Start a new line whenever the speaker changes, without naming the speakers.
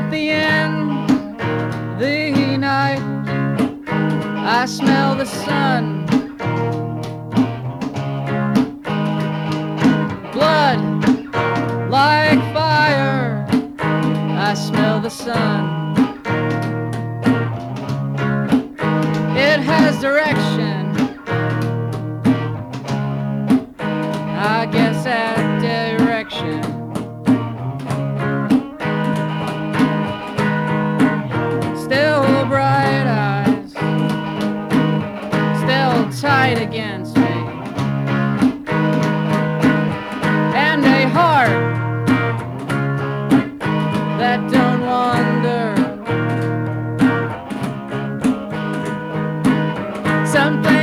at the end the night, I smell the sun. Blood like fire, I smell the sun. It has direction, I guess that direction. Still bright eyes, still tight against me, and a heart that don't wander. Something